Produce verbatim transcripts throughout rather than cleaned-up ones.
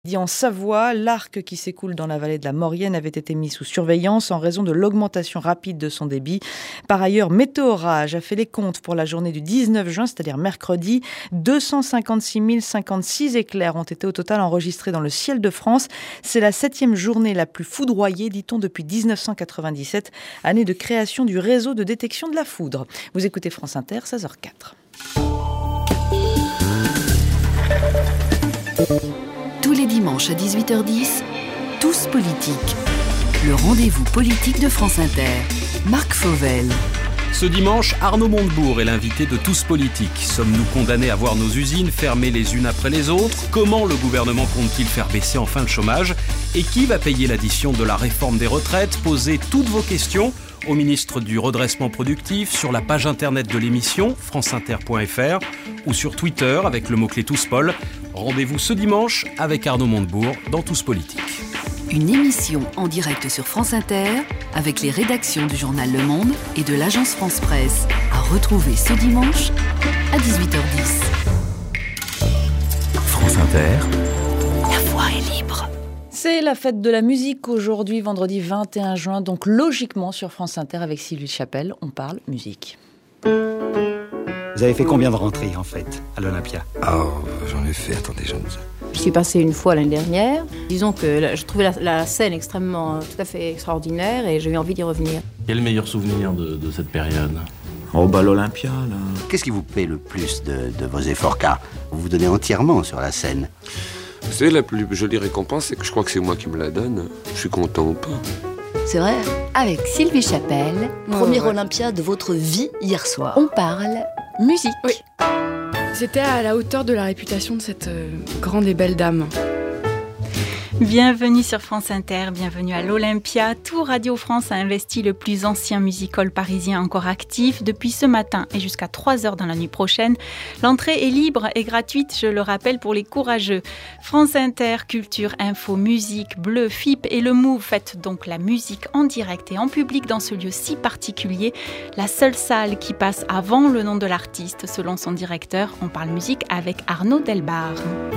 Dit en Savoie, l'Arc qui s'écoule dans la vallée de la Maurienne avait été mis sous surveillance en raison de l'augmentation rapide de son débit. Par ailleurs, Météorage a fait les comptes pour la journée du dix-neuf juin, c'est-à-dire mercredi. deux cent cinquante-six mille cinquante-six éclairs ont été au total enregistrés dans le ciel de France. C'est la septième journée la plus foudroyée, dit-on, depuis dix-neuf cent quatre-vingt-dix-sept, année de création du réseau de détection de la foudre. Vous écoutez France Inter, seize heures quatre. Tous les dimanches à dix-huit heures dix, Tous politiques. Le rendez-vous politique de France Inter. Marc Fauvel. Ce dimanche, Arnaud Montebourg est l'invité de Tous politiques. Sommes-nous condamnés à voir nos usines fermées les unes après les autres ? Comment le gouvernement compte-t-il faire baisser enfin le chômage ? Et qui va payer l'addition de la réforme des retraites ? Posez toutes vos questions au ministre du Redressement Productif, sur la page internet de l'émission, franceinter point f r, ou sur Twitter avec le mot-clé TousPol. Rendez-vous ce dimanche avec Arnaud Montebourg dans Tous politiques. Une émission en direct sur France Inter, avec les rédactions du journal Le Monde et de l'agence France Presse, à retrouver ce dimanche à dix-huit heures dix. France Inter. La voix est libre. C'est la fête de la musique aujourd'hui, vendredi vingt et un juin, donc logiquement sur France Inter avec Sylvie Chapelle, on parle musique. Vous avez fait combien de rentrées en fait à l'Olympia ? Oh, j'en ai fait, attendez, je ne sais. Je suis passée une fois l'année dernière. Disons que la, je trouvais la, la scène extrêmement, tout à fait extraordinaire et j'ai eu envie d'y revenir. Quel est le meilleur souvenir de, de cette période ? Oh bah l'Olympia là. Qu'est-ce qui vous plaît le plus de, de vos efforts, car vous vous donnez entièrement sur la scène ? Vous savez, la plus jolie récompense, c'est que je crois que c'est moi qui me la donne. Je suis content ou pas. C'est vrai. Avec Sylvie Chapelle, premier ouais. Olympia de votre vie hier soir. On parle musique. Oui. C'était à la hauteur de la réputation de cette euh, grande et belle dame. Bienvenue sur France Inter, bienvenue à l'Olympia. Tout Radio France a investi le plus ancien music-hall parisien encore actif depuis ce matin et jusqu'à trois heures dans la nuit prochaine. L'entrée est libre et gratuite, je le rappelle, pour les courageux. France Inter, culture, info, musique, Bleu, F I P et le Move fêtent donc la musique en direct et en public dans ce lieu si particulier. La seule salle qui passe avant le nom de l'artiste, selon son directeur. On parle musique avec Arnaud Delbar.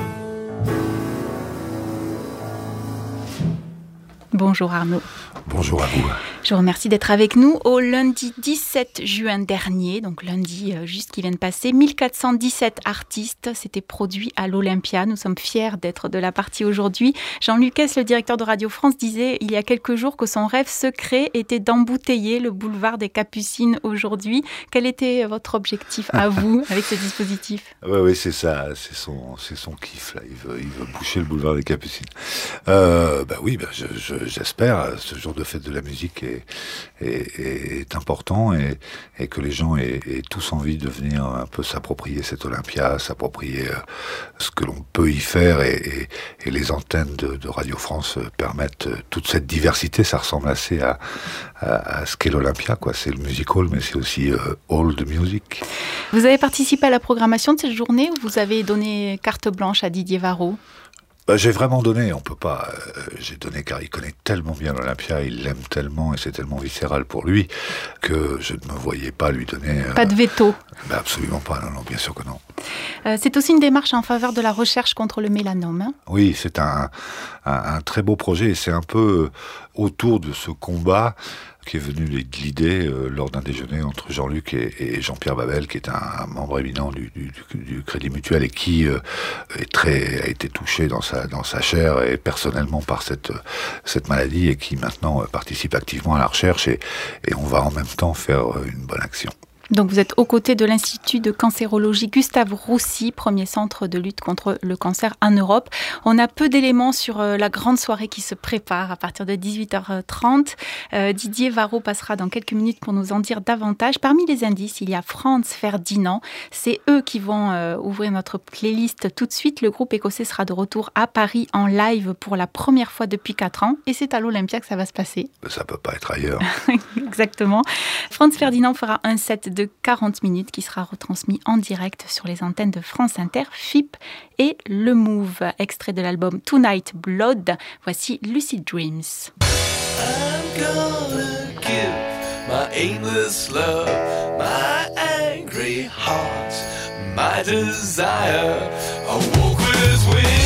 Bonjour Arnaud. Bonjour à vous. Je vous remercie d'être avec nous au lundi dix-sept juin dernier, donc lundi euh, juste qui vient de passer. mille quatre cent dix-sept artistes s'étaient produits à l'Olympia. Nous sommes fiers d'être de la partie aujourd'hui. Jean-Luc Hess, le directeur de Radio France, disait il y a quelques jours que son rêve secret était d'embouteiller le boulevard des Capucines aujourd'hui. Quel était votre objectif à vous avec ce dispositif ? Oui, oui, c'est ça, c'est son, c'est son kiff là. Il veut, il veut boucher le boulevard des Capucines. Euh, bah oui, bah je, je, j'espère. Ce jour de fête de la musique est Est, est important et, et que les gens aient, aient tous envie de venir un peu s'approprier cet Olympia, s'approprier euh, ce que l'on peut y faire et, et, et les antennes de, de Radio France permettent euh, toute cette diversité. Ça ressemble assez à, à, à ce qu'est l'Olympia, quoi. C'est le music hall, mais c'est aussi euh, hall de musique. Vous avez participé à la programmation de cette journée ou vous avez donné carte blanche à Didier Varro ? Bah, j'ai vraiment donné, on peut pas. Euh, j'ai donné car il connaît tellement bien l'Olympia, il l'aime tellement et c'est tellement viscéral pour lui que je ne me voyais pas lui donner. Euh, pas de veto. Bah, absolument pas, non, non, bien sûr que non. Euh, c'est aussi une démarche en faveur de la recherche contre le mélanome. Hein ? Oui, c'est un, un, un très beau projet et c'est un peu autour de ce combat qui est venu l'idée euh, lors d'un déjeuner entre Jean-Luc et, et Jean-Pierre Babel, qui est un, un membre éminent du, du, du Crédit Mutuel et qui euh, est très, a été touché dans sa, dans sa chair et personnellement par cette, cette maladie et qui maintenant euh, participe activement à la recherche et, et on va en même temps faire euh, une bonne action. Donc vous êtes aux côtés de l'Institut de cancérologie Gustave Roussy, premier centre de lutte contre le cancer en Europe. On a peu d'éléments sur euh, la grande soirée qui se prépare à partir de dix-huit heures trente. Euh, Didier Varro passera dans quelques minutes pour nous en dire davantage. Parmi les indices, il y a Franz Ferdinand. C'est eux qui vont euh, ouvrir notre playlist tout de suite. Le groupe écossais sera de retour à Paris en live pour la première fois depuis quatre ans. Et c'est à l'Olympia que ça va se passer. Ça peut pas être ailleurs. Exactement. Franz Ferdinand fera un set de quarante minutes qui sera retransmis en direct sur les antennes de France Inter, F I P et Le Move. Extrait de l'album Tonight Blood. Voici Lucid Dreams. I'm gonna give my aimless love, my angry heart, my desire. I walk with wings.